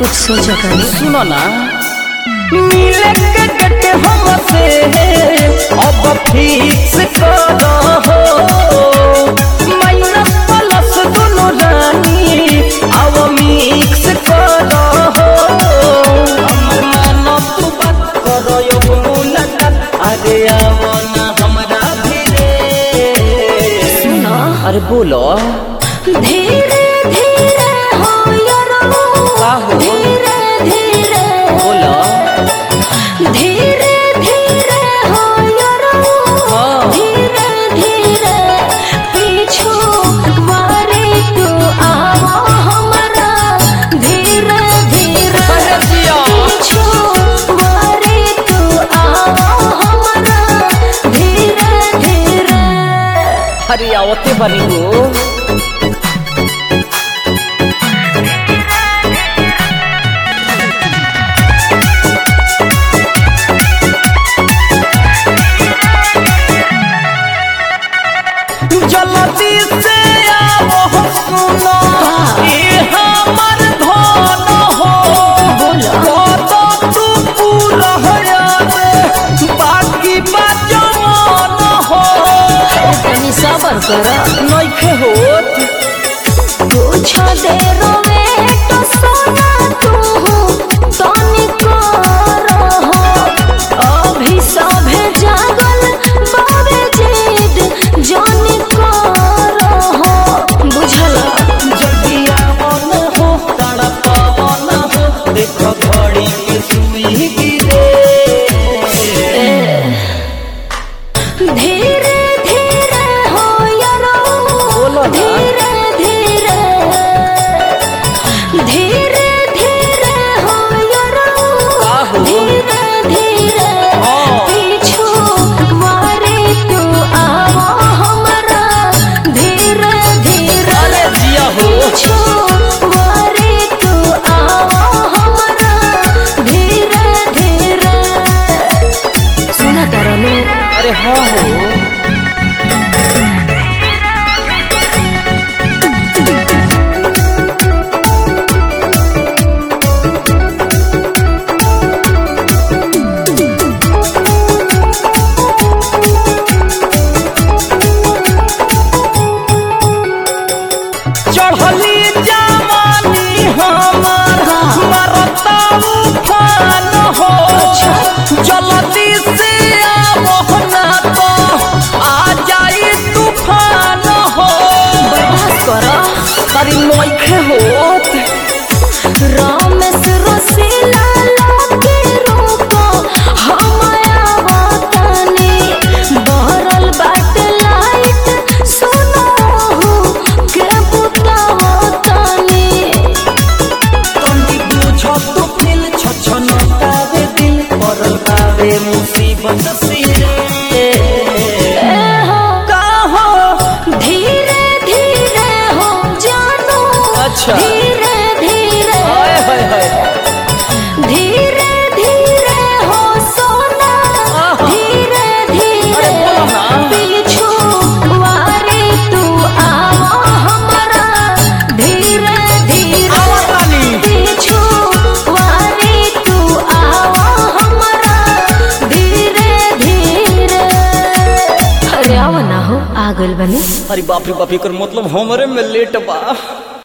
कुछ सोचा कर सुनो ना मिले के कट हमसे अब फिक्स करो माइनस प्लस दोनों रानी अब मिक्स करो मानो तू बात करो यो मुलाकात अरे आओ ना हमरा भिरे सुनो अरे बोलो धीरे धीरे हो यारो धीरे धीरे बोलो धीरे धीरे हो यारो धीरे धीरे पीछू मारे तू आओ हमारा धीरे धीरे पीछू मारे तू आओ हमारा धीरे धीरे अरे आवते बनी हो जल्दी से आओ सुनो ये हमर धन हो तो तू पूरा याद बाकी बचवन हो तनी सबर करा नइखे होत कुछ देर में तो सोना तू तनी करो अभी सभे जागल बाबे जिद जानी करो बुझला जल्दी आवन हो तड़पावन हो देखो घड़ी के सुई गिरे धीरे धीरे हो यारो बोलो ना। धीरे धीरे धीरे धीरे हो यारो आहो। धीरे धीरे हाँ। पीछू मारे तू आओ हमारा धीरे धीरे अरे जिया हो पीछू मारे तू आओ हमारा धीरे धीरे सुना तरनु अरे हाँ हो चढ़ली जवानी हमर मरता उफान हो जल्दी से आवो ना तो आ जाई तूफान हो बर्दाश्त करो तारी नइखे होत रामेश रसीला लागे रूपो हमाया वतनी बहरल बाट लाइट सुनो के बुता वतनी तनी बुझो तो दिल छछनतावे दिल परल बावे मुसीबत सिरे का हो धीरे धीरे हो जानो अच्छा। धीरे धीरे हाय हाय हाय धीरे धीरे हो सोना आहा। धीरे धीरे अरे बोलो ना। पीछू वारे तू आओ हमारा धीरे धीरे आवतानी पीछू वारे तू आओ हमारा धीरे धीरे अरे आओ ना हो आगल बने अरे बाप रे बाप एकर मतलब हमरे में लेट बा